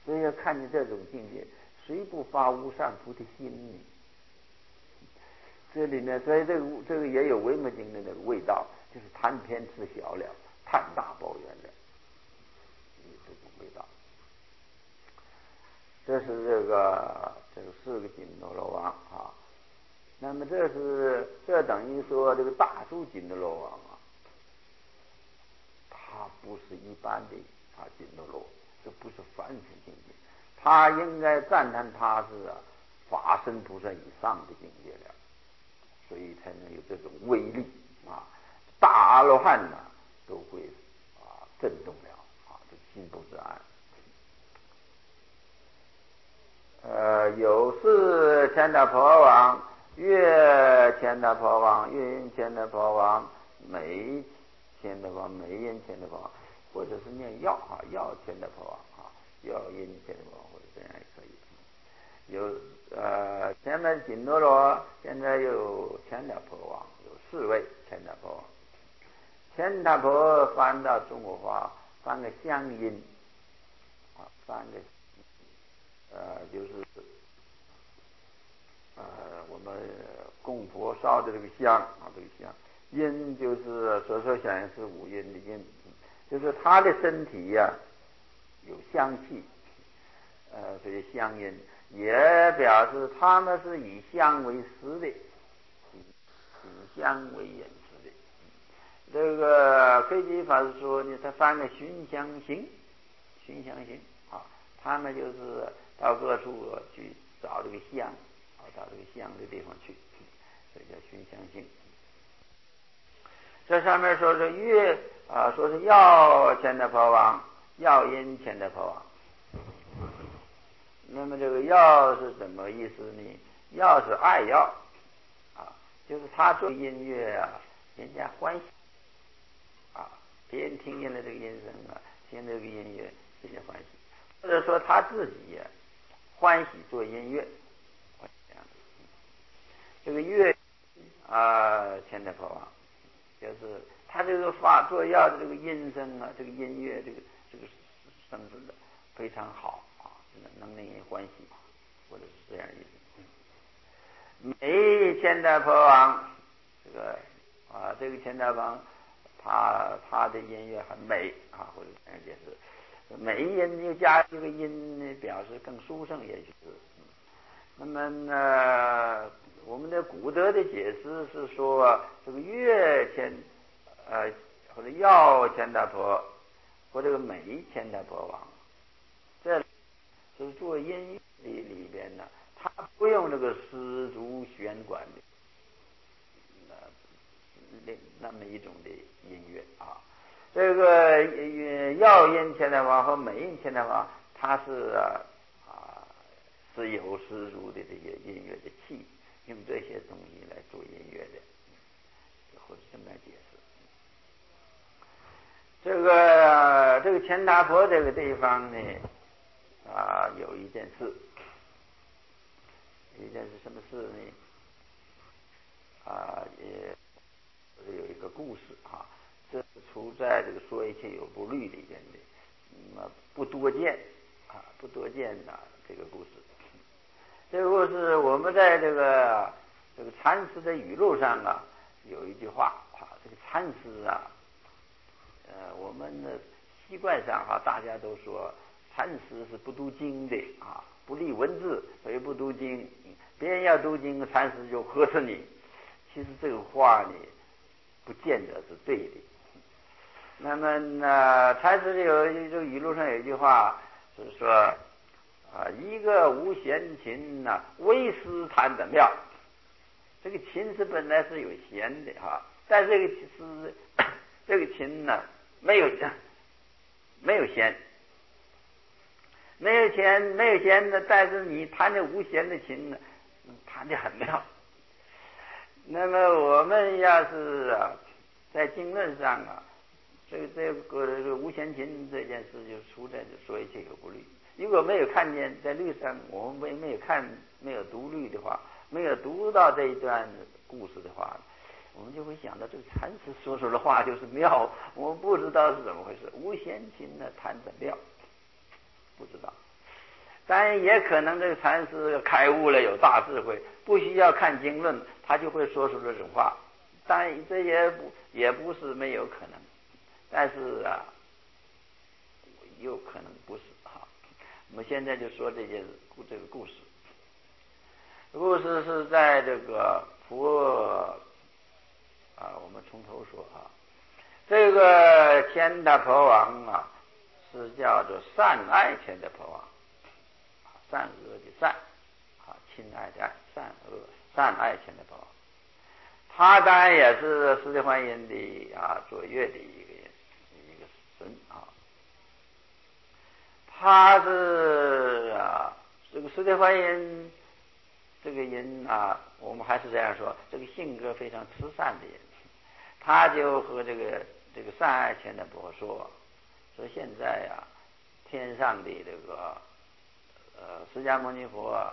所以要看见这种境界，谁不发无上菩提心呢？这里面，所以这个也有维摩经的那个味道，就是贪偏执小了，贪大抱怨了，这种味道。这是这个四个紧罗罗王啊。那么这等于说这个大树紧罗罗王啊，他不是一般的紧罗罗，这不是凡夫境界，他应该赞叹他是法身菩萨以上的境界了，所以才能有这种威力啊！大阿罗汉呢都会震动了这心不自安。有是千达婆王、月千达婆王、月音千达婆王、眉千达婆王、眉音千达婆王，或者是念药药千达婆王药音千达婆王，或者这样也可以。有前面紧罗罗，现在有千达婆王，有4位千达婆王。千达婆翻到中国话，翻个乡音翻个就是我们供佛烧的这个香这个香音就是所想是五音的音，就是他的身体有香气，所以香音也表示他们是以香为食的，以香为饮食的。这个飞机法师说呢，他翻个熏香行他们就是到各处去找这个香到这个香的地方去，所以叫熏香行。这上面说是月说是药千达婆王、药音千达婆王。那么这个药是什么意思呢？药是爱药就是他做音乐人家欢喜别人听见了这个音声听这个音乐人家欢喜，或者说他自己欢喜做音乐，这个乐千达婆王，就是他这个做药的这个音声这个音乐这个声子的非常好能令人欢喜，或者是这样意思。眉千达婆王，这个千达婆王，他的音乐很美或者这样解释，美音又加这个音表示更殊胜，也就是。那么呢，我们的古德的解释是说，这个月或者药千达婆或这个眉千达婆王，这是做音乐里边呢，他不用这个丝竹弦管的那么一种的音乐这个药音千达婆王和眉音千达婆王，它是有丝竹的这些音乐的气，用这些东西来做音乐的，或者这么来解释。这个千达婆这个地方呢有一件事什么事呢也有一个故事这是出在这个说一切有部律里边的不多见这个故事。这个故事我们在这个禅师的语录上有一句话这个禅师我们的习惯上大家都说禅师是不读经的不立文字，所以不读经。别人要读经，禅师就呵斥你。其实这个话呢，不见得是对的。那么禅师这个语录上有一句话是说一个无弦琴微丝弹得妙。这个琴是本来是有弦的但这个琴呢没有弦，没有弦的，但是你弹的无弦的琴呢，弹得很妙。那么我们要是在经论上这个无弦琴这件事就出在说一切有部律。如果没有看见在律上，我们没有读律的话，没有读到这一段故事的话，我们就会想到这个禅师说的话就是妙，我们不知道是怎么回事。无弦琴弹得妙，不知道。 但也可能这个禅师开悟了，有大智慧，不需要看经论，他就会说出这种话。但这也不是没有可能，但是啊，有可能不是哈。我们现在就说这个故事。故事是在这个佛我们从头说啊。这个千达婆王啊，是叫做善爱千达婆王，善恶的善亲爱的爱，善爱千达婆王。他当然也是释迦观音的卓越的一个神啊。他是这个释迦观音这个人我们还是这样说，这个性格非常慈善的人。他就和这个善爱千达婆说现在天上的这个释迦牟尼佛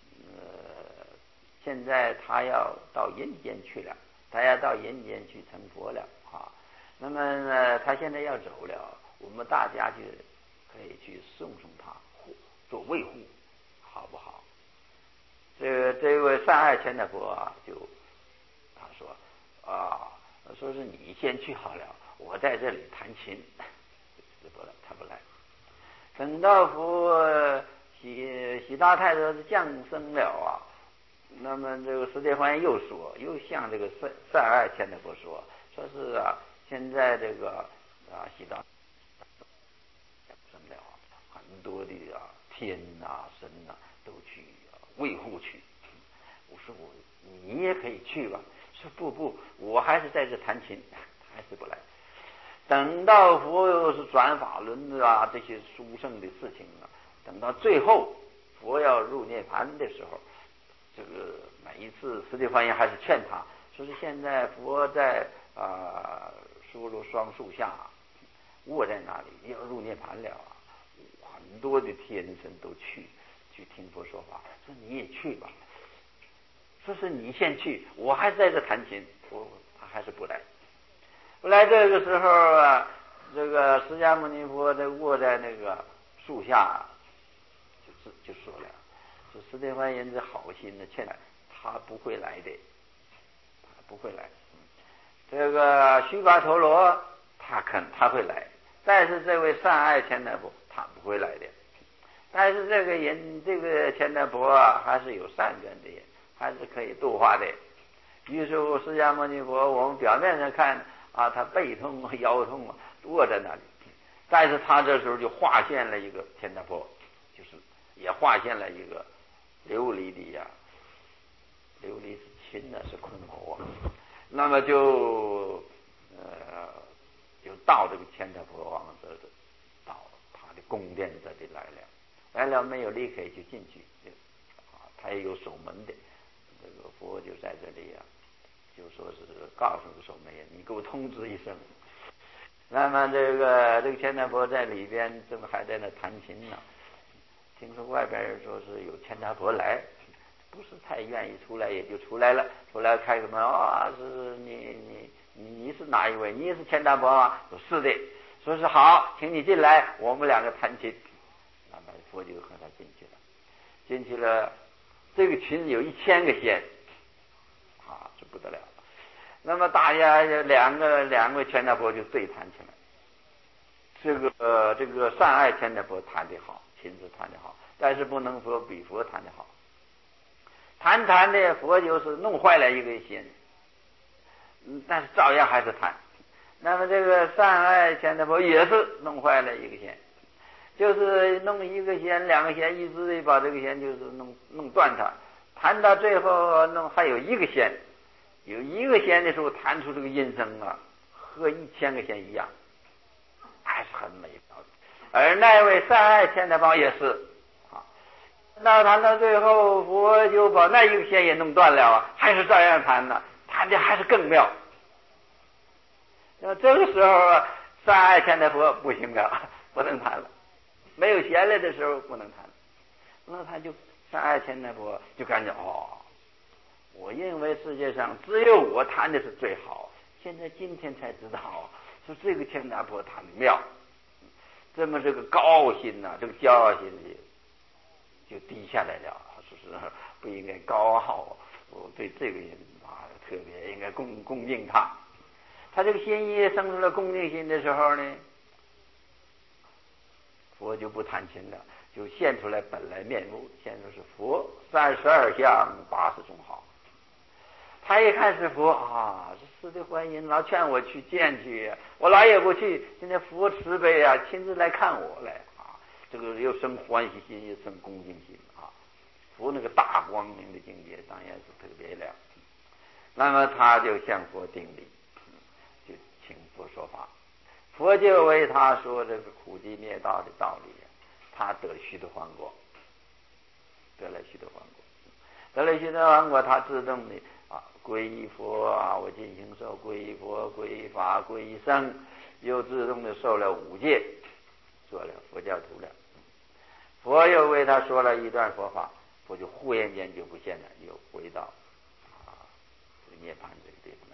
现在他要到人间去了，他要到人间去成佛了那么呢，他现在要走了，我们大家就可以去送他，做卫护，好不好？这位善爱千达婆就他说说是你先去好了，我在这里弹琴。他不来。等到佛喜大太子降生了那么这个释迦观音又向这个善爱千达婆说是现在这个喜大降生了很多的天神都去卫护去。我说你也可以去吧。说不，我还是在这弹琴，还是不来。等到佛又是转法轮这些殊胜的事情等到最后佛要入涅槃的时候，这个每一次释迦观音还是劝他说是现在佛在疏罗双树下卧在那里，要入涅槃了很多的天神都去听佛说法，说你也去吧。说是你先去，我还在这弹琴，他还是不来。不来这个时候这个释迦牟尼佛卧在那个树下就说了，说释迦观音是好心的劝他不会来的，他不会来。这个须跋陀罗他会来，但是这位善爱千达婆他不会来的。但是这个千达婆还是有善根的人，还是可以度化的。于是乎释迦牟尼佛我们表面上看他背痛腰痛卧在那里，但是他这时候就化现了一个千达婆，就是也化现了一个琉璃是亲是空口那么就到这个千达婆王这到他的宫殿这里来了没有立刻就进去他也有守门的。这个佛就在这里就说是告诉守门人，你给我通知一声。那么这个千达婆在里边正还在那弹琴呢，听说外边人说是有千达婆来，不是太愿意出来，也就出来了。出来开个门是你是哪一位？你也是千达婆吗？说是的。说是好，请你进来，我们两个弹琴。那么佛就和他进去了。这个琴有1000个弦这不得了。那么大家两位千达婆就对弹起来。这个善爱千达婆弹得好，琴子弹得好，但是不能说比佛弹得好。弹的佛就是弄坏了一个弦，但是照样还是弹。那么这个善爱千达婆也是弄坏了一个弦，就是弄一个弦2个弦，一直的把这个弦就是弄断它。弹到最后还有一个弦，有一个弦的时候弹出这个音声和1000个弦一样，还是很美妙的。而那位善爱千达婆也是那弹到最后佛就把那一个弦也弄断了还是照样弹的，弹的还是更妙。那这个时候善爱千达婆不行了，不能弹了，没有弦了的时候不能弹，那他就善爱千达婆就感觉我认为世界上只有我弹的是最好，现在今天才知道说这个千达婆弹的妙。这么这个高兴这个骄傲心里就低下来了，说是不应该高傲，我对这个人特别应该恭敬他。他这个心意生出了恭敬心的时候呢，佛就不弹琴了，就现出来本来面目，现出是佛32相80种好。他一看是佛这四谛观音老劝我去见去，我老也不去。现在佛慈悲亲自来看我来这个又生欢喜心，又生恭敬心佛那个大光明的境界当然是特别了。那么他就向佛顶礼，就请佛说法。佛就为他说这个苦集灭道的道理，他得了须陀洹果，得了须陀洹果，他自动的皈依佛我今行受皈依佛、皈依法、皈依僧，又自动的受了5戒，做了佛教徒了。佛又为他说了一段佛法，佛就忽然间就不见了，又回到这个涅槃这个地方来。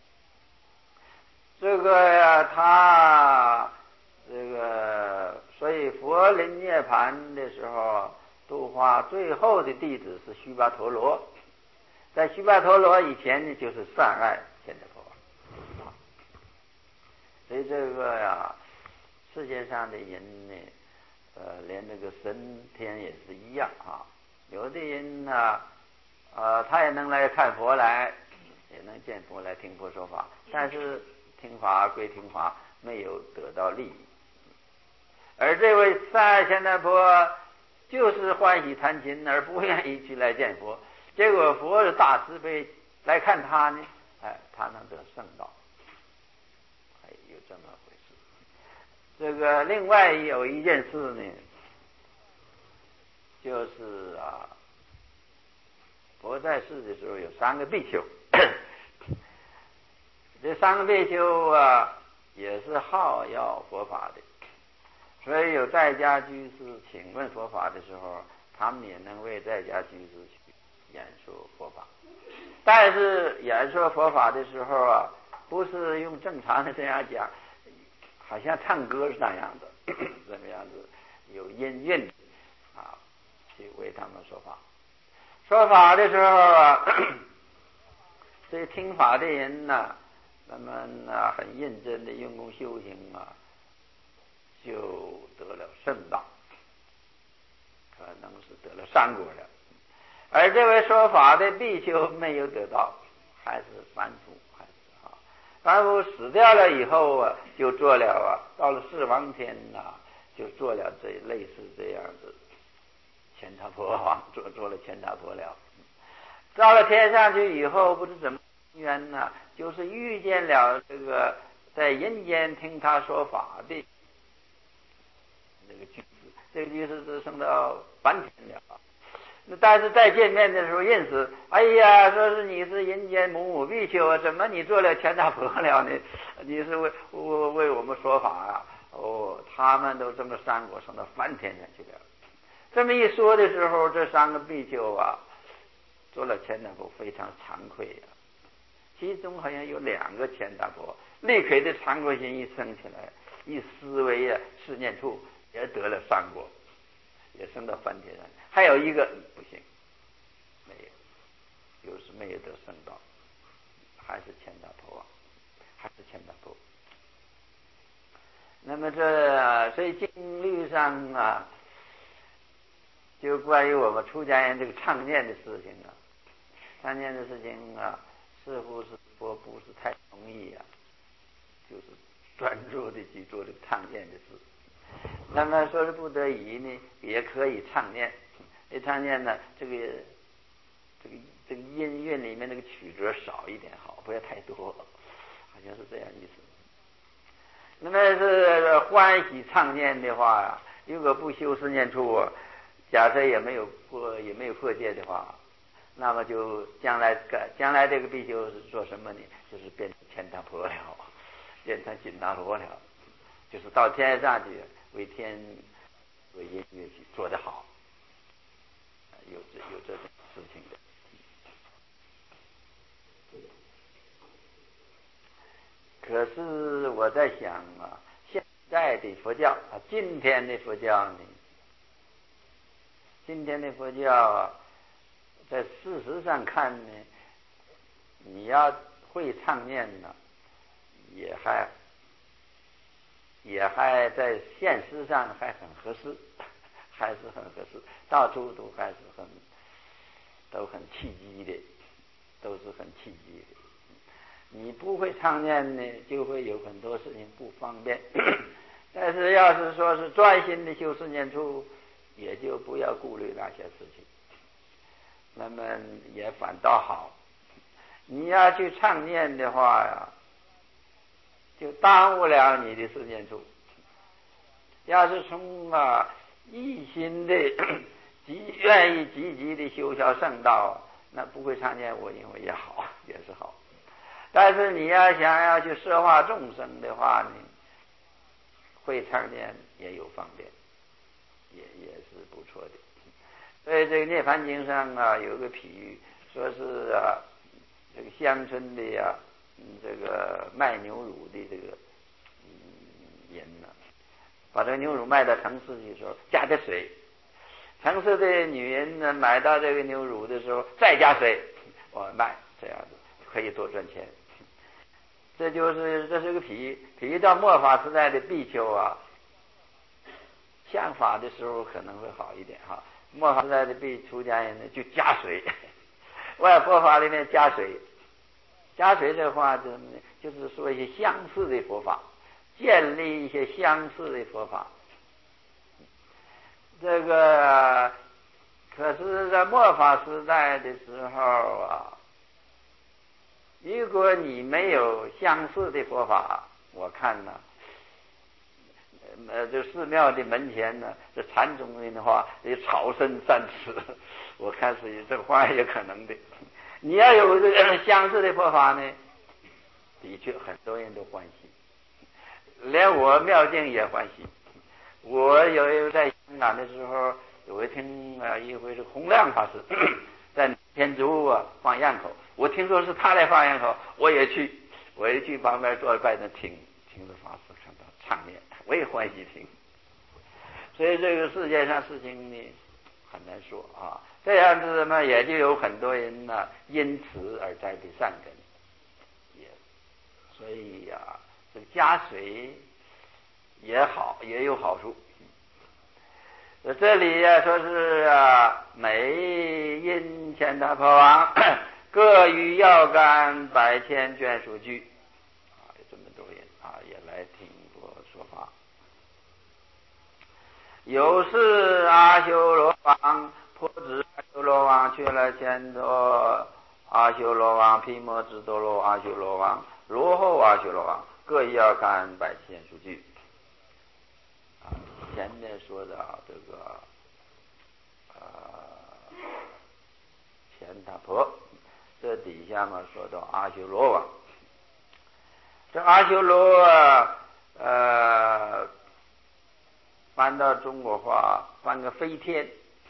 这个他这个，所以佛临涅槃的时候，度化最后的弟子是须跋陀罗。在须跋陀罗以前呢，就是善爱现在佛法所以这个世界上的人呢，连这个神天也是一样有的人呢，他也能来看佛来，也能见佛来听佛说法，但是听法归听法，没有得到利益。而这位善爱现在佛就是欢喜弹琴，而不愿意去来见佛。结果佛的大慈悲来看他呢，他能得圣道，有这么回事。这个另外有一件事呢，就是佛在世的时候有3个比丘，这3个比丘也是好要佛法的，所以有在家居士请问佛法的时候，他们也能为在家居士去演说佛法。但是演说佛法的时候不是用正常的这样讲，好像唱歌是那样的这么样子，有音韵去为他们说法。说法的时候这听法的人呢，那么很认真的用功修行就得了圣道，可能是得了3果了。而这位说法的比丘没有得到，还是凡夫，凡夫死掉了以后就做了到了四王天就做了这类似这样子乾闥婆王，做了乾闥婆了。到了天上去以后，不知怎么缘就是遇见了这个在人间听他说法的那个居士，这个居士是升到梵天了。但是再见面的时候认识，哎呀，说是你是人间母比丘怎么你做了乾闥婆了呢？你是为我们说法他们都这么3果升到梵天上去了。这么一说的时候，这3个比丘做了乾闥婆非常惭愧其中好像有2个乾闥婆立刻的惭愧心一升起来，一思维试念处也得了3果，也升到梵天上。还有一个不行，没有，就是没有得圣道，还是乾闥婆，还是乾闥婆。那么所以经律上就关于我们出家人这个唱念的事情唱念的事情似乎是佛不是太容易就是专注的去做这个唱念的事。那么说是不得已呢，也可以唱念。唱念呢，这个音乐里面那个曲折少一点好，不要太多，好像是这样意思。那么是欢喜唱念的话如果不修四念处假设也没有破戒的话，那么就将来这个比丘是做什么呢？就是变成乾闥婆了，变成紧那罗了，就是到天上去为音乐去做得好。有这种事情的。可是我在想现在的佛教今天的佛教呢， 今天的佛教啊，在事实上看呢，你要会唱念呢，也还在现实上还很合适，还是很合适，到处都还是都很契机的，都是很契机的。你不会唱念呢，就会有很多事情不方便。但是要是说是专心的修四念处，也就不要顾虑那些事情，那么也反倒好。你要去唱念的话呀，就耽误了你的四念处。要是从一心的愿意积极的修学圣道，那不会唱念，我认为也好，也是好。但是你要想要去摄化众生的话呢，会唱念也有方便，也是不错的。所以这个《涅槃经》上有个比喻，说是这个乡村的这个卖牛乳的这个人呢，把这个牛乳卖到城市去，说加点水。城市的女人呢，买到这个牛乳的时候再加水，我卖，这样子可以多赚钱。这是个比喻到末法时代的比丘相法的时候可能会好一点哈。末法时代的出家人呢，就加水，外佛法里面加水。加水的话就是说一些相似的佛法，建立一些相似的佛法。这个可是在末法时代的时候如果你没有相似的佛法，我看呢，这寺庙的门前呢，这禅宗人的话，草深三尺，我看是这个话也可能的。你要有这个相似的佛法呢，的确很多人都欢喜，连我妙境也欢喜。我有在香港的时候，我听一回是洪亮法师在天竺放堰口，我听说是他来放堰口，我也去旁边坐拜着听着法师看到唱念，我也欢喜听。所以这个世界上事情呢很难说这样子嘛，也就有很多人呢因此而栽的善根，所以这个加水也好，也有好处。这里说是每因钱达婆王各于药干100千眷属聚有这么多人也来听过说法。有是阿修罗王破执阿修罗王去了千多阿修罗王毗摩智多罗阿修罗王罗后阿修罗王各于药干100千属聚。前面说的这个钱达婆，这底下嘛说到阿修罗王。这阿修罗翻到中国话翻个飞天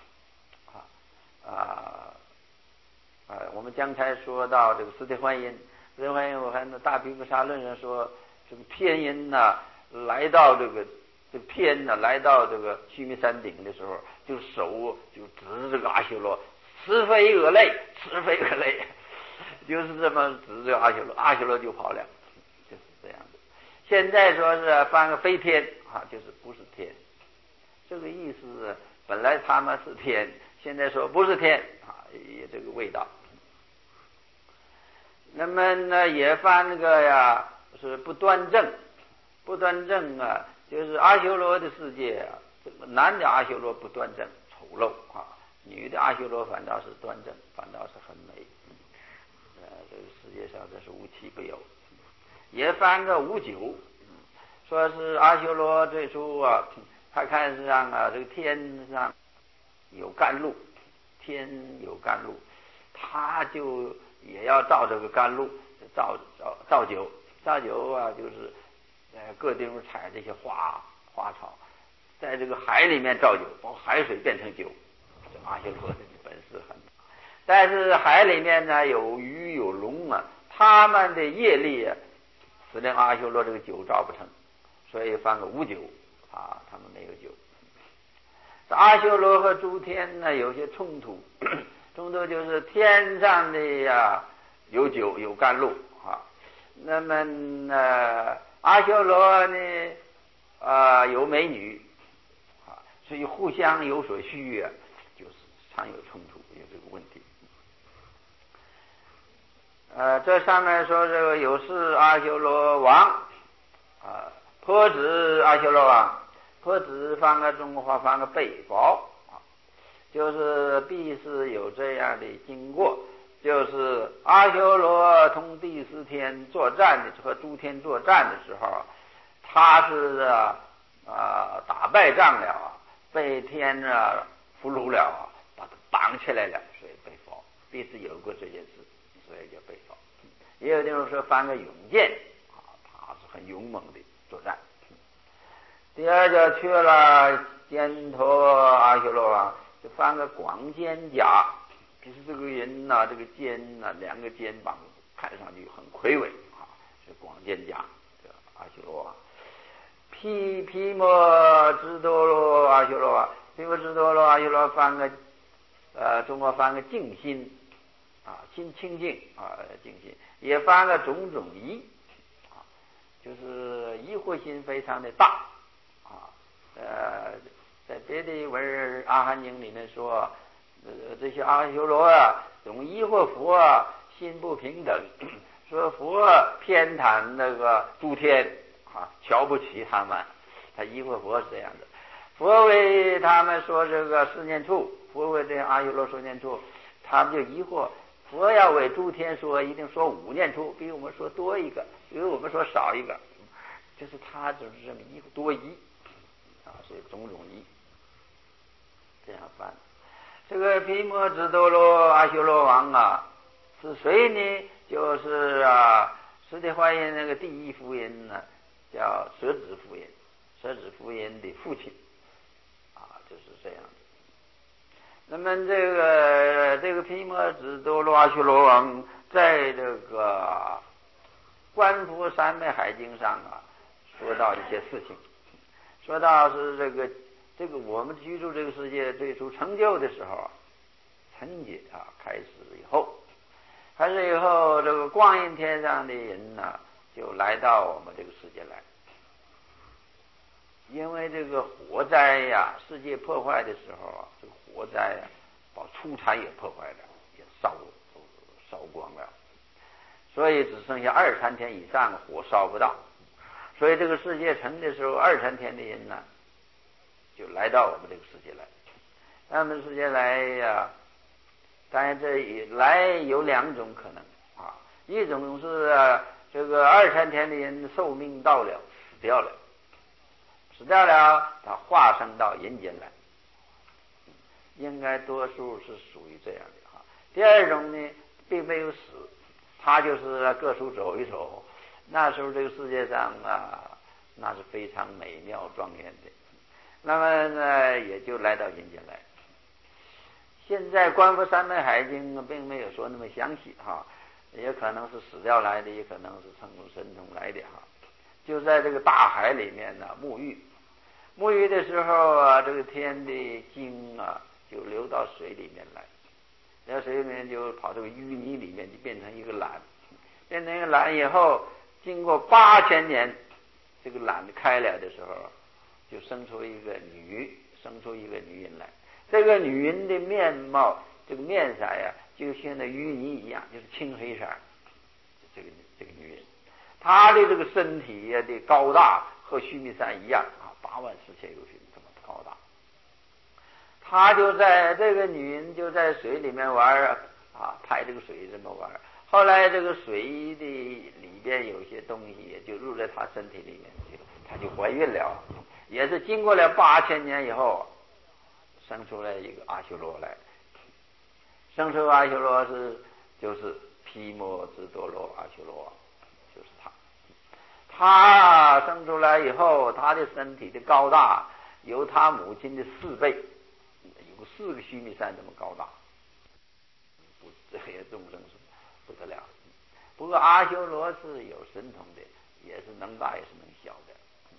我们刚才说到这个四谛观音，我看那大毗婆沙论上说，这个天音来到这个天来到这个须弥山顶的时候，就手就指这个阿修罗，慈悲恶类，就是这么指这个阿修罗，阿修罗就跑了，就是这样的。现在说是翻个飞天就是不是天，这个意思本来他们是天，现在说不是天也这个味道。那么呢也翻那个是不端正就是阿修罗的世界男的阿修罗不端正丑陋女的阿修罗反倒是端正，反倒是很美。这个世界上这是无奇不有。也翻个无九，说是阿修罗最初他看上这个天上有甘露，他就也要造这个甘露，造酒就是各地方采这些花草，在这个海里面造酒，把海水变成酒。这阿修罗的本事很大，但是海里面呢有鱼有龙他们的业力使令阿修罗这个酒造不成，所以翻个无酒他们没有酒。 阿修罗和诸天呢有些冲突，冲突就是天上的有酒有甘露啊，那么阿修罗呢有美女啊，所以互相有所需啊，就是常有冲突，有这个问题。这上面说这个有是阿修罗王婆子阿修罗王，婆子翻个中国话翻个背包就是必是有这样的经过，就是阿修罗同第四天作战的和诸天作战的时候，他是打败仗了被天俘虏了把他绑起来了，所以被俘，必是有过这件事，所以叫被俘。也有的人说翻个勇健他是很勇猛的作战。第二个去了肩头阿修罗王，就翻个广肩甲，就是这个人这个肩两个肩膀看上去很魁伟是广肩甲，这阿修罗王。毗摩支多罗阿修罗王，毗摩支多罗阿修罗翻个中国翻个净心心清净净心，也翻个种种疑就是疑惑心非常的大在别的文阿含经里面说这些阿修罗总疑惑佛心不平等，说佛偏袒那个诸天瞧不起他们，他疑惑佛是这样的。佛为他们说这个四念处，佛为这阿修罗说念处，他们就疑惑佛要为诸天说一定说五念处，比我们说多一个，比我们说少一个，就是他就是这么疑多疑所以种种疑这样办。这个毗摩支多罗阿修罗王是谁呢？就是释迦华严那个第一夫人呢叫舍子夫人，舍子夫人的父亲就是这样的。那么这个毗摩支多罗阿修罗王在这个观佛三昧海经上说到一些事情，说到是这个我们居住这个世界最初成就的时候成劫开始以后这个光阴天上的人就来到我们这个世界来，因为这个火灾世界破坏的时候这个火灾把出产也破坏了，也烧光了，所以只剩下二三天以上火烧不到，所以这个世界成的时候二三天的人就来到我们这个世界来。他们世界来当然这来有两种可能一种是这个二三天的人寿命到了死掉了他化生到人间来，应该多数是属于这样的第二种呢并没有死，他就是各处走一走，那时候这个世界上那是非常美妙庄严的，那么呢也就来到人间来。现在观佛三昧海经并没有说那么详细也可能是死掉来的，也可能是乘神通来的就在这个大海里面沐浴的时候这个天的精就流到水里面来，然后水里面就跑这个淤泥里面就变成一个卵，变成一个卵以后经过8000年这个卵开了的时候就生出一个女人来，这个女人的面貌这个面色就像那淤泥一样，就是青黑色。这个女人她的这个身体的高大和须弥山一样84000由旬这么高大。她就在这个女人就在水里面玩拍这个水这么玩，后来这个水的里边有些东西也就入在她身体里面去，她就怀孕了，也是经过了8000年以后生出来一个阿修罗来，生出阿修罗就是毗摩支多罗阿修罗，就是他生出来以后他的身体的高大有他母亲的4倍，有4个须弥山这么高大，这些众生是不得了。不过阿修罗是有神通的，也是能大也是能小的。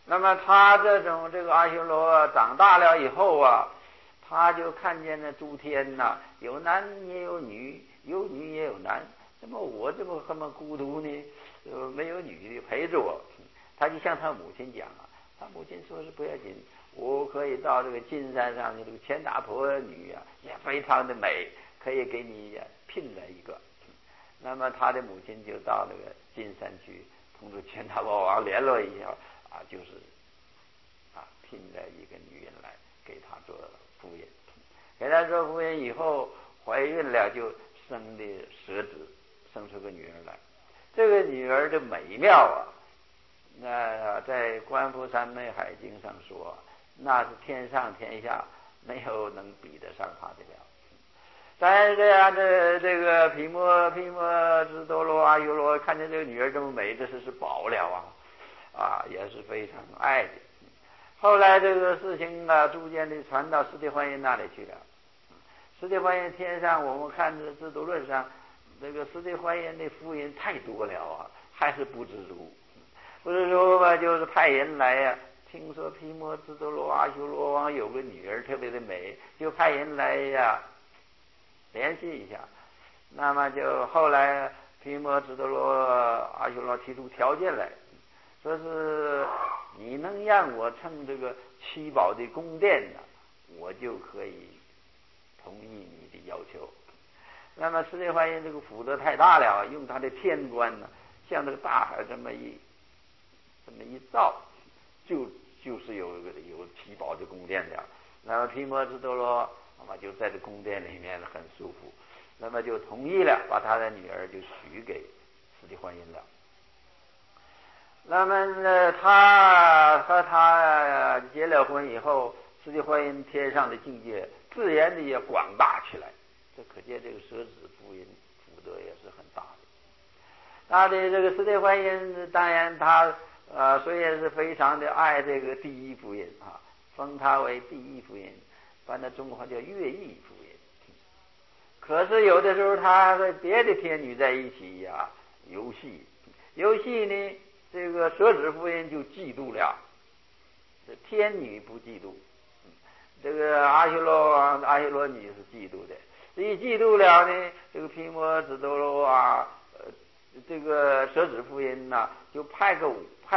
那么他这个阿修罗长大了以后啊，他就看见那诸天呐，有男也有女，有女也有男，怎么我这么孤独呢？没有女的陪着我。他就向他母亲讲啊，他母亲说是不要紧，我可以到这个金山上的这个钱大婆女啊，也非常的美，可以给你聘了一个。那么他的母亲就到那个金山去同这钱大婆王联络一下啊，就是聘了一个女人来给他做夫人。给他做夫人以后怀孕了，就生的蛇子，生出个女儿来。这个女儿的美妙啊，那在《观夫三昧海经》上说，那是天上天下没有能比得上她的了。但是这个毗摩智多罗阿修罗看见这个女儿这么美，这是宝了也是非常爱的。后来这个事情逐渐的传到释迦观音那里去了。释迦观音天上，我们看这制度论上，这个释迦观音的福音太多了还是不知足。不知足吧，就是派人来听说毗摩智多罗阿修罗王有个女儿特别的美，就派人来联系一下。那么就后来毗摩智多罗阿修罗提出条件来，说是你能让我称这个七宝的宫殿呢，我就可以同意你的要求。那么释迦观音这个福德太大了，用他的天观呢，像这个大海这么一照，就是有七宝的宫殿了。那么毗摩智多罗那么就在这宫殿里面很舒服，那么就同意了，把他的女儿就许给释迦观音了。那么他和他结了婚以后，释迦观音天上的境界自然的也广大起来。这可见这个舍子福音福德也是很大的。他的这个释迦观音，当然他虽然是非常的爱这个第一福音封他为第一福音，反正中国话叫乐意福音。可是有的时候他和别的天女在一起游戏呢，这个舍子福音就嫉妒了，这天女不嫉妒，这个阿修罗女是嫉妒的。一嫉妒了呢，这个毗摩智多罗这个舍子福音就派了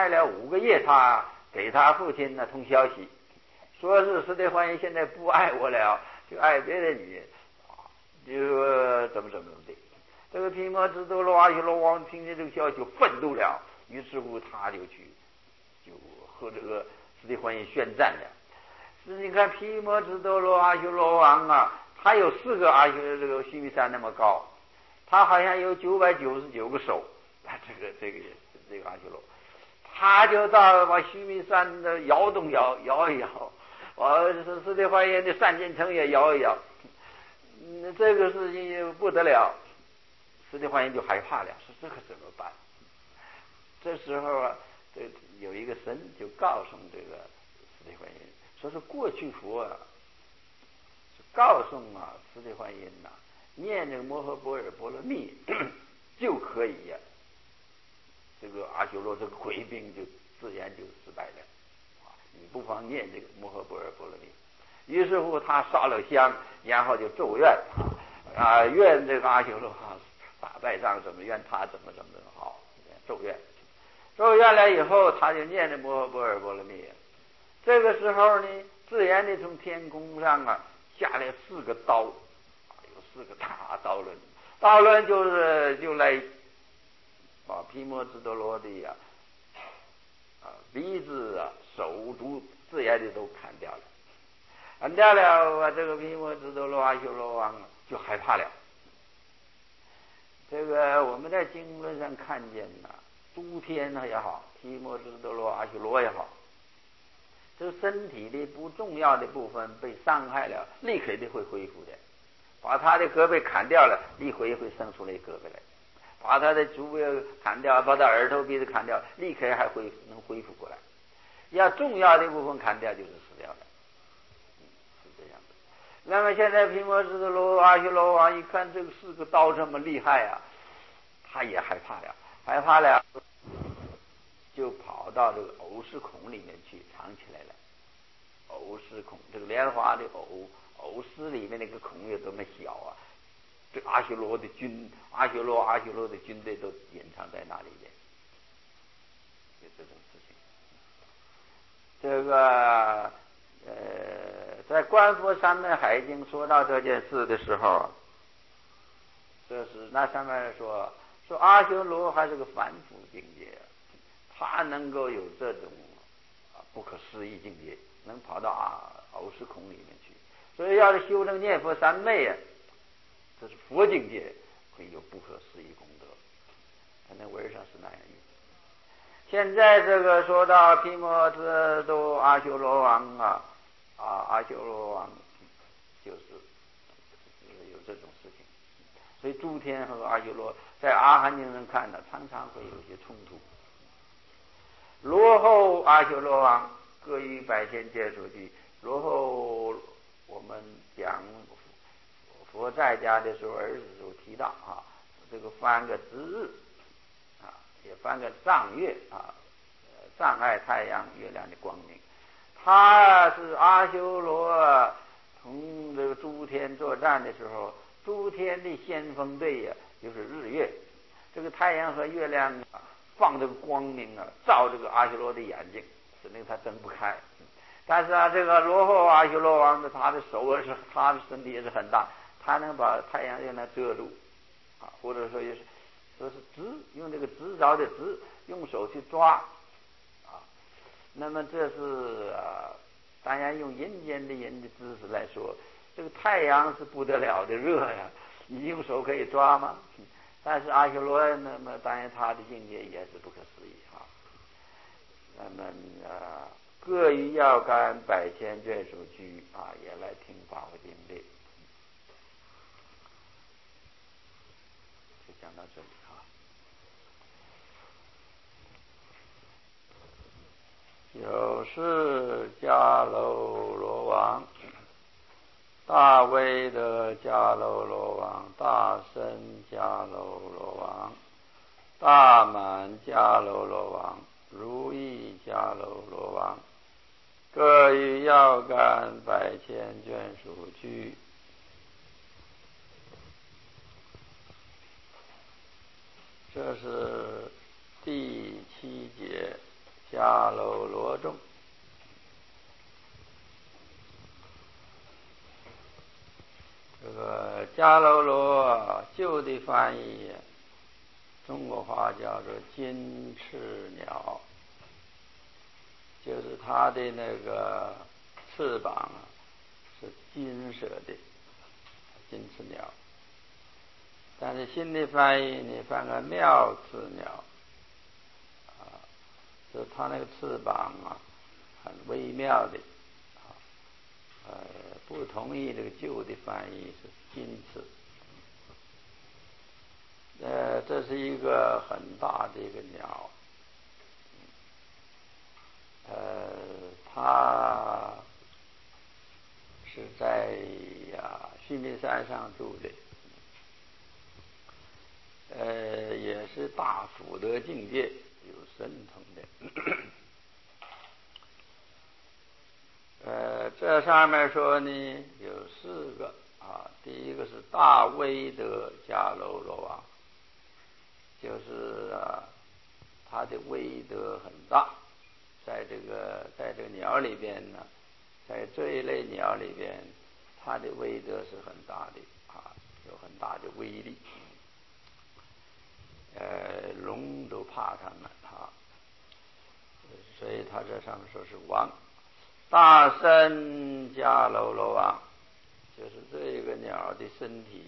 5个夜叉给他父亲通消息，说是释迦观音现在不爱我了，就爱别的女人就怎么的。这个毗摩智多罗阿修罗王听见这个消息就愤怒了，于是乎他就和这个释迦观音宣战了。你看毗摩智多罗阿修罗王他有4个这个须弥山那么高，他好像有999个手这个阿修罗，他就把须弥山的摇一摇，释迦观音的3界城也摇一摇。这个事情不得了，释迦观音就害怕了，说这个怎么办？这时候这有一个神就告诉这个释迦观音，说是过去佛是告诉释迦观音念这个摩诃般若波罗蜜就可以这个阿修罗这个鬼兵就自然就失败了你不妨念这个摩诃般若波罗蜜。于是乎他烧了香，然后就咒愿愿这个阿修罗打败仗，怎么愿他怎么好，咒愿了以后，他就念着摩诃般若波罗蜜。这个时候呢，自然的从天空上下来4个刀，有4个大刀轮，就来把毗摩智多罗的鼻子手足自然的都砍掉了。砍掉了，这个毗摩智多罗阿修罗王就害怕了。这个我们在经论上看见诸天也好，毗摩智多罗阿修罗也好，这身体的不重要的部分被伤害了，立刻就会恢复的。把他的胳膊砍掉了，立刻会生出来胳膊来；把他的足砍掉，把他耳朵鼻子砍掉，立刻还能恢复过来。要重要的部分砍掉，就是死掉了。那么现在毗摩智多罗阿修罗王一看这个4个刀这么厉害他也害怕了，就跑跑到这个藕丝孔里面去藏起来了。藕丝孔，这个莲花的藕丝里面那个孔有多么小啊！这阿修罗的军队都隐藏在那里边，有这种事情。这个在观佛三昧海经说到这件事的时候，这是那上面说阿修罗还是个凡夫境界，他能够有这种不可思议境界，能跑到藕丝孔里面去。所以要是修成念佛三昧啊，这是佛境界，会有不可思议功德。那文上是那样意思。现在这个说到毗摩遮多阿修罗王阿修罗王就是有这种事情。所以诸天和阿修罗在阿含经上看呢，常常会有些冲突。罗后阿修罗王各于百千界所居。罗后我们讲佛在家的时候，儿子所提到这个翻个值日也翻个障月障碍太阳月亮的光明。他是阿修罗从这个诸天作战的时候，诸天的先锋队就是日月，这个太阳和月亮放这个光明照这个阿修罗的眼睛，使令他睁不开。但是这个罗后阿修罗王他的手他的身体也是很大，他能把太阳月亮遮住或者说也是说是用这个执着的执，用手去抓那么这是当然用人间的人的知识来说，这个太阳是不得了的热呀，你用手可以抓吗？但是阿修罗那么当然他的境界也是不可思议那么各于要干百千眷属居也来听法和经历。就讲到这里有是迦楼罗王，大威德迦楼罗王，大身迦楼罗王，大满迦楼罗王，如意迦楼罗王，各于要干百千眷属居。这是第7节迦楼罗众。这个迦楼罗旧的翻译中国话叫做金翅鸟，就是它的那个翅膀是金色的金翅鸟。但是新的翻译你翻个妙翅鸟就是它那个翅膀很微妙的不同意这个旧的翻译是金翅。这是一个很大的一个鸟，它是在须弥山上住的，也是大福德境界，有神通的。这上面说呢有4个第一个是大威德迦楼罗王，就是他的威德很大，在这个鸟里边呢，在这一类鸟里边，他的威德是很大的有很大的威力，龙都怕他们所以他这上面说是王。大身迦楼罗王，就是这个鸟的身体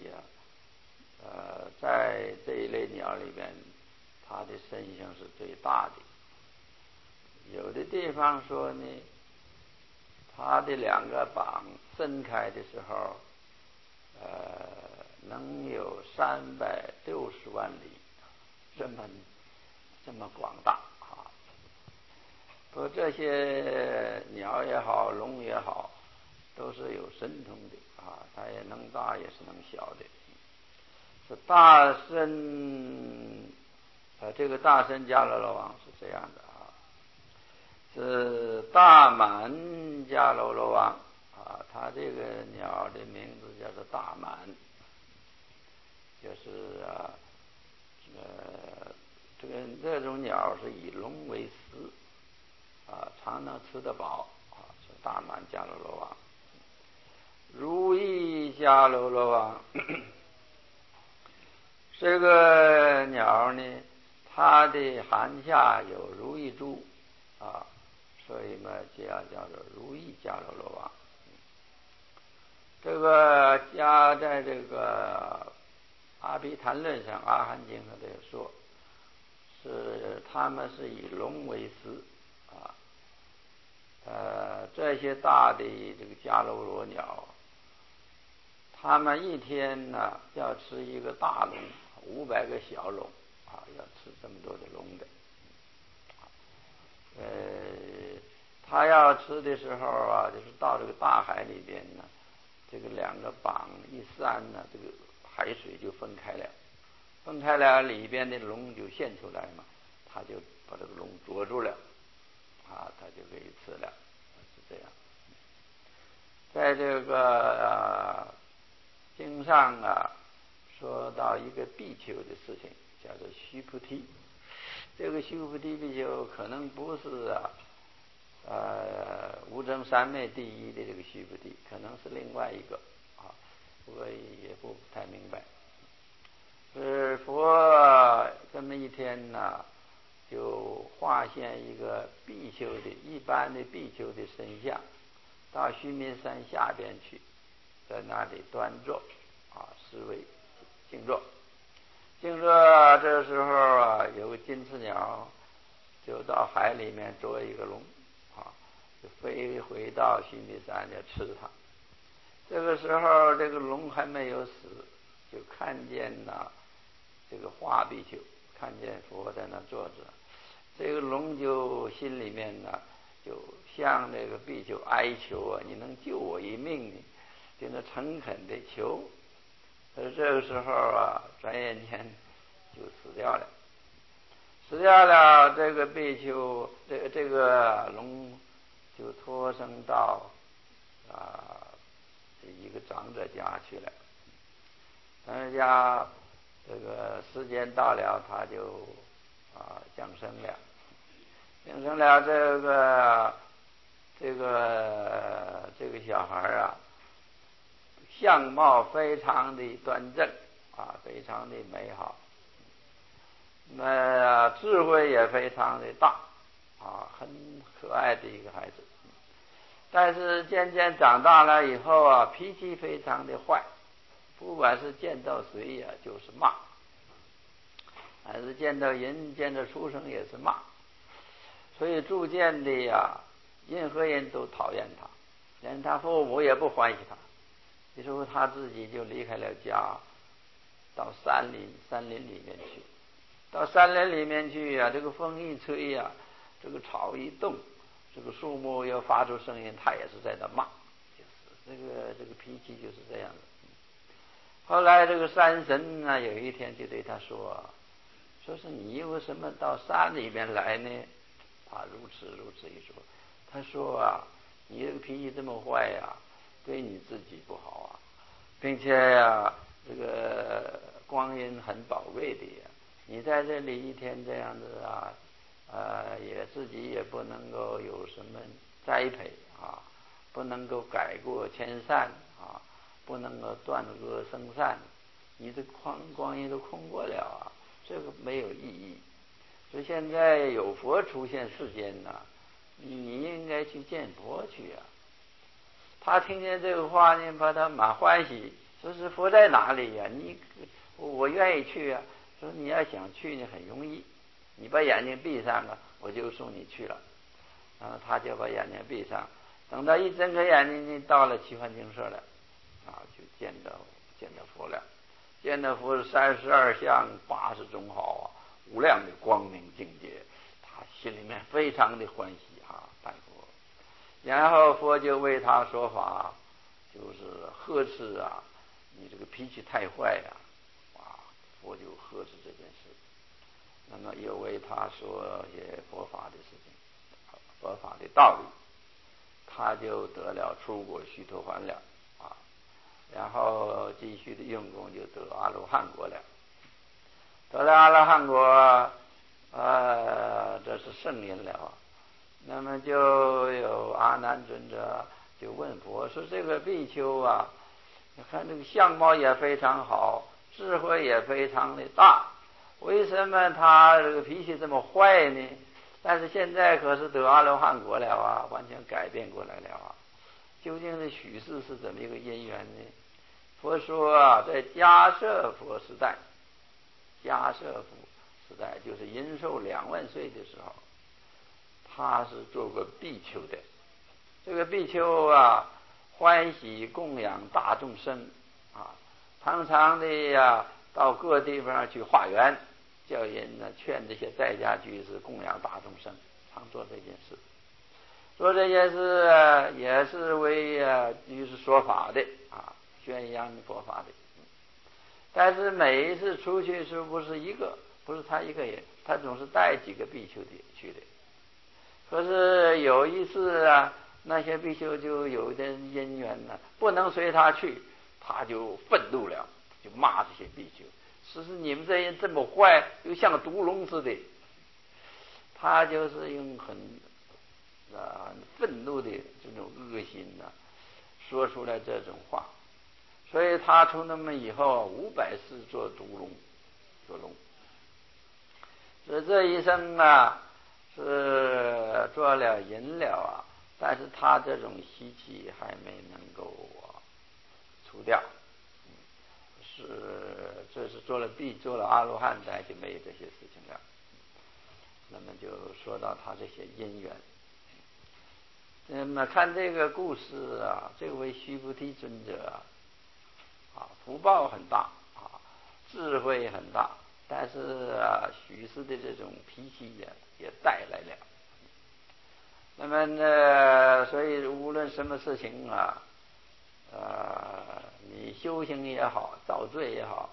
在这一类鸟里边，它的身形是最大的。有的地方说呢，它的2个膀伸开的时候，能有360万里，这么广大不过这些鸟也好，龙也好，都是有神通的它也能大也是能小的。是大身这个大身迦楼罗王是这样的是大满迦楼罗王啊，他这个鸟的名字叫做大满，就是这种鸟是以龙为食啊，常能吃得饱啊，是大满迦楼罗王。如意迦楼罗王，这个鸟呢，它的寒下有如意珠啊，所以嘛叫做如意迦楼罗王。这个加在这个阿毗昙论上，阿含经上都有说，是他们是以龙为食啊。这些大的这个迦楼罗鸟，他们一天呢要吃一个大龙，500个小龙啊，要吃这么多的龙的。他要吃的时候啊，就是到这个大海里边呢，这个2个膀一扇呢，这个海水就分开了，分开了里边的龙就现出来嘛，他就把这个龙捉住了啊，他就可以吃了，是这样。在这个经上啊，说到一个比丘的事情，叫做须菩提。这个须菩提比丘可能不是无争三昧第一的这个须菩提，可能是另外一个啊，我也不太明白。是佛这么一天呢，就化现一个比丘的一般的比丘的身相，到须弥山下边去，在那里端坐啊，思维静坐。静坐这时候啊，有个金翅鸟就到海里面捉一个龙啊，就飞回到须弥山就吃它。这个时候这个龙还没有死，就看见这个化比丘，看见佛在那坐着，这个龙就心里面呢就向那个比丘哀求啊，你能救我一命呢？就那诚恳的求。这个时候啊，转眼间就死掉了。死掉了，这个比丘，这个龙就托生到一个长者家去了。长者家这个时间到了，他就降生了。降生了，这个小孩啊，相貌非常的端正啊，非常的美好，智慧也非常的大啊，很可爱的一个孩子。但是渐渐长大了以后啊，脾气非常的坏，不管是见到谁呀就是骂，还是见到人见到畜生也是骂，所以逐渐的任何人都讨厌他，连他父母也不欢喜他。于是乎他自己就离开了家，到山林里面去。到山林里面去这个风一吹这个草一动，这个树木要发出声音，他也是在那骂，就是这个脾气就是这样的。后来这个山神呢，有一天就对他说是你为什么到山里面来呢？如此一说。他说你这个脾气这么坏对你自己不好并且这个光阴很宝贵的你在这里一天这样子也自己也不能够有什么栽培不能够改过迁善不能够断恶生善，你的光阴都空过了这个没有意义。所以现在有佛出现世间你应该去见佛去他听见这个话呢，把他蛮欢喜，说是佛在哪里我愿意去说你要想去呢很容易，你把眼睛闭上我就送你去了。然后他就把眼睛闭上，等到一睁开眼睛呢，到了奇幻精舍了就见到佛了。见到佛是32相80种好无量的光明境界，他心里面非常的欢喜拜佛。然后佛就为他说法，就是呵斥你这个脾气太坏佛就呵斥这件事。那么又为他说些佛法的事情， 佛法的道理，他就得了出国须陀洹了啊，然后继续的用功就得阿罗汉果了。得了阿罗汉果，这是圣人了。那么就有阿难尊者就问佛说：“这个比丘啊，你看这个相貌也非常好，智慧也非常的大，为什么他这个脾气这么坏呢？但是现在可是得阿罗汉果了啊，完全改变过来了啊！究竟是许氏是怎么一个因缘呢？”佛说啊，在迦舍佛时代，迦舍佛时代就是阴寿2万岁的时候，他是做过比丘的。这个比丘啊，欢喜供养大众生啊，常常的呀到各地方去化缘，叫人呢劝这些在家居士供养大众生，常做这件事。做这件事也是为居士说法的啊，宣扬佛法的。但是每一次出去是不是不是他一个人，他总是带几个比丘的去的。可是有一次啊，那些比丘就有一点因缘呢，不能随他去，他就愤怒了，就骂这些比丘：“是你们这人这么坏，又像毒龙似的。”他就是用很愤怒的这种恶心说出来这种话。所以他从那么以后500世做毒龙，做龙。所以这一生是做了人了但是他这种习气还没能够除掉。这是做了阿罗汉才就没有这些事情了。那么就说到他这些因缘。那么看这个故事这位须菩提尊者福报很大智慧很大，但是许氏的这种脾气也带来了。那么呢，所以无论什么事情你修行也好，造罪也好，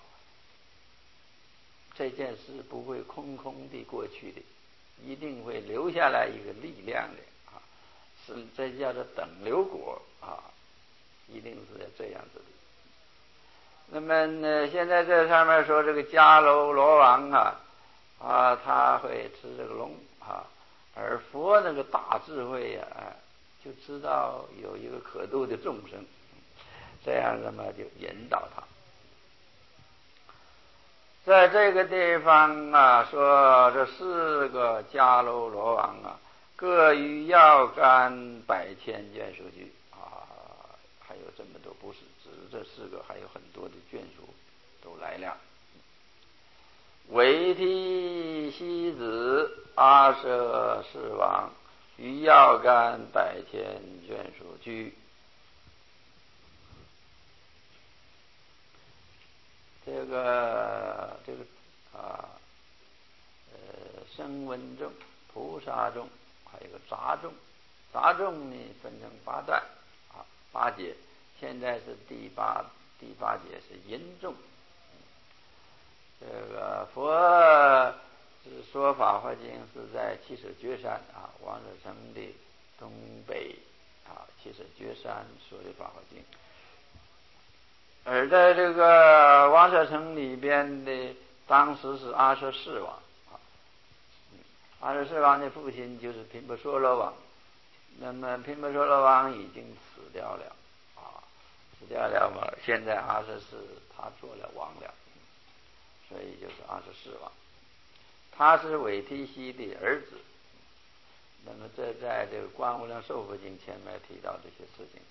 这件事不会空空的过去的，一定会留下来一个力量的是这叫做等流果一定是这样子的。那么呢，现在这上面说这个迦楼罗王他会吃这个龙而佛那个大智慧就知道有一个可度的众生，这样那么就引导他。在这个地方说这4个迦楼罗王各于要干100千卷数据还有这么多，不是只是这4个，还有很多的卷数都来了。维提西子阿舍世王于要干100千卷数居。这个声闻众、菩萨众，还有个杂众。杂众呢分成8段8节，现在是第八节是淫众。这个佛说法华经是在七舍绝山王舍城的东北七舍绝山说的法华经。而在这个王舍城里边的当时是阿舍世王阿舍世王的父亲就是频婆娑罗王。那么频婆娑罗王已经死掉了死掉了嘛，现在阿舍世他做了王了，所以就是阿舍世王。他是韦提希的儿子。那么这在这个观无量寿佛经前面提到这些事情。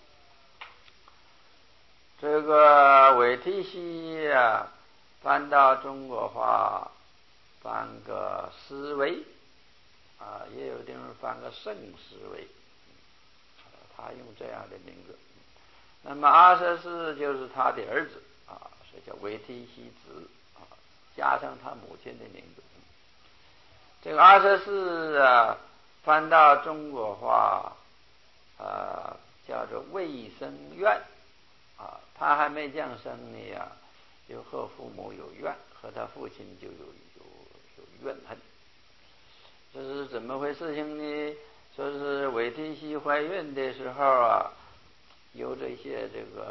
这个韦提希翻到中国话翻个思维也有地方翻个圣思维他用这样的名字。那么阿舍世就是他的儿子所以叫韦提希子加上他母亲的名字。这个阿舍世翻到中国话叫做卫生院他还没降生呢就和父母有怨，和他父亲就有怨恨。这是怎么回事情呢？ 说是韦提希怀孕的时候啊，有这些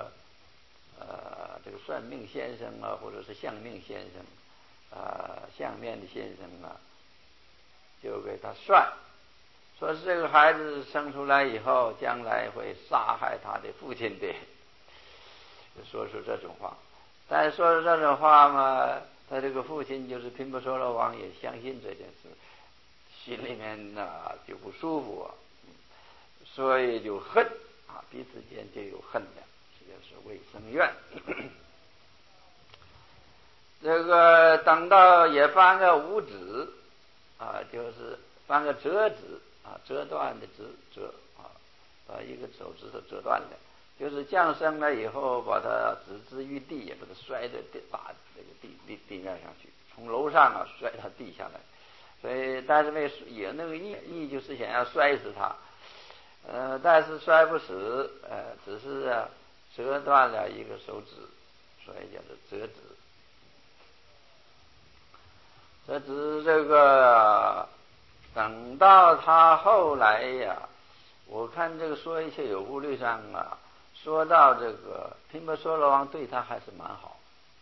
这个算命先生啊，或者是相命先生相面的先生啊，就给他算，说是这个孩子生出来以后，将来会杀害他的父亲的，就说出这种话。但是说出这种话嘛，他这个父亲就是频婆娑罗王也相信这件事，心里面就不舒服所以就恨彼此间就有恨了，这就是未生怨。这个等到也翻个五指就是翻个折指折断的折把一个手指头折断了，就是降生了以后，把他置之于地，也把他摔在这个地面上去，从楼上摔到地下来。所以，但是也那个意就是想要摔死他，但是摔不死，只是折断了一个手指，所以叫做折指。折指这个，等到他后来我看这个说一切有部律上说到这个频婆娑罗王对他还是蛮好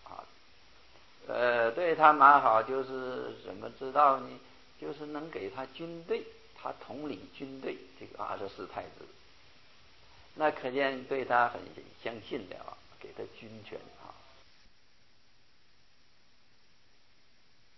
对他蛮好，就是怎么知道呢？就是能给他军队，他统领军队，这个24太子，那可见对他很相信的给他军权